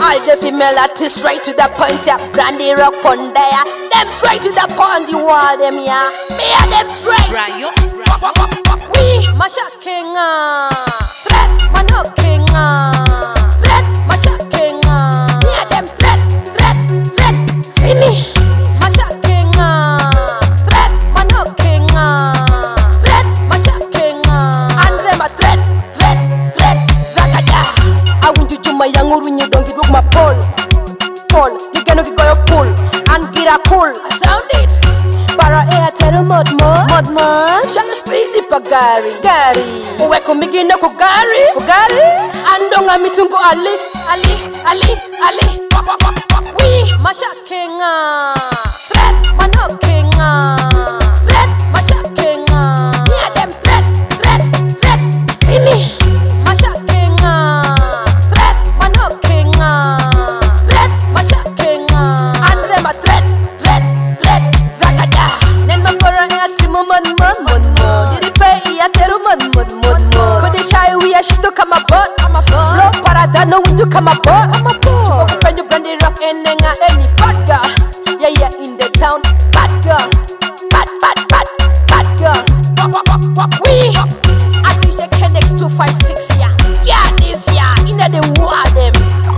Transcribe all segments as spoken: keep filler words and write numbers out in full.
All the female artists right to the point, yeah. Brandy rock on there. Them straight to the point, the wall, them, yeah. Me and them straight. Right, yo. We, Masha King, uh. Threat, man up King, uh. Threat, Masha King, uh. Me and them threat, threat, threat. See me. Masha King, uh. Threat, man up King, uh. Threat, Masha King, uh. Andre ma threat, threat, threat. Zakada. I want you to my young when you don't give up my pole. Pole, you cannot go your pull. And get a pull. I sound it. Para air tero mod mod mod mod. Shall speed the pagari gari. Uwe kumigina kugari kugari. Andonga mitungo ali ali ali ali. We Masha King ah. Threat man up King ah. Threat Masha King ah. Yeah them threat threat threat. See me. Masha King ah. Threat man up King ah. Threat Masha King ah. Andre ma threat threat threat. Zakada. Nen ma pora e atimo mon mon mon mon. Yiri pay e atero mon mon mon mon. Kodi shy we a shito kama bot kama bot. Flow parada no we do kama bot kama bot. Chuko penyo brandy rock enenga any bad girl. Yeah yeah in the town bad girl. Bad bad bad bad girl. Walk walk walk walk we. I D J Kennex two five six yeah. Yeah this yeah inna the wall them.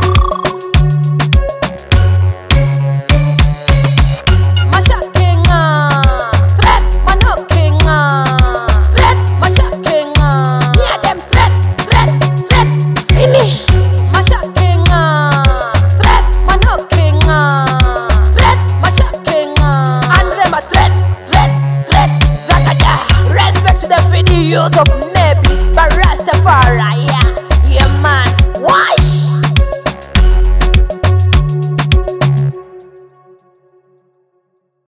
Masha King ah. Threat man up King ah. Threat Masha King ah. Yeah them threat threat threat. See me. Masha King ah. Threat man up King ah. Threat Masha King ah. Andre ma threat threat threat. Zakada. Respect to the video of Maybe Barastafari.